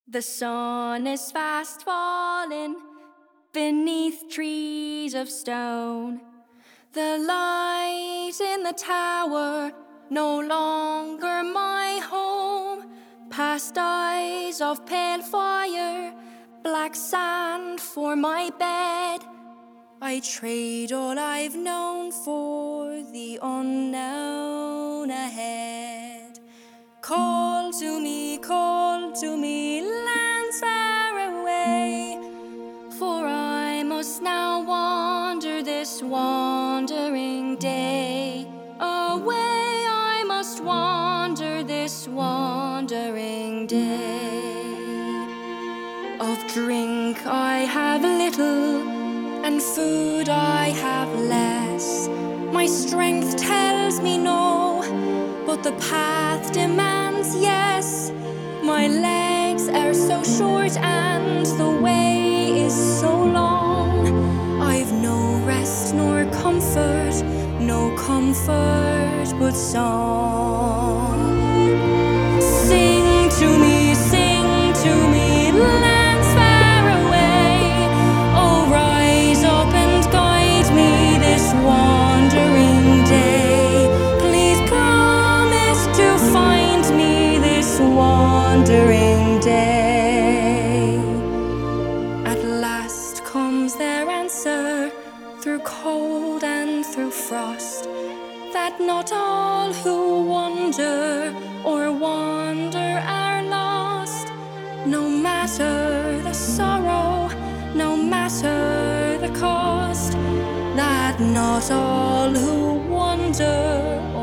The sun is fast falling beneath trees of stone. The light in the tower, no longer my home. Past eyes of pale fire, black sand for my bed. I trade all I've known for the unknown ahead. Call to me, lands far away, for I must now wander this wandering day. Away I must wander this wandering day. Of drink I have little, and food I have less. My strength tells me no, but the path demands yes. My legs are so short and the way is so long. I've no rest nor comfort, no comfort but song. Sing to me, lands far away. Oh, rise up and guide me this wandering day. Please promise to find me this wandering day. At last comes their answer, through cold and through frost, that not all who wander or wander are lost. No matter the sorrow, no matter the cost, that not all who wander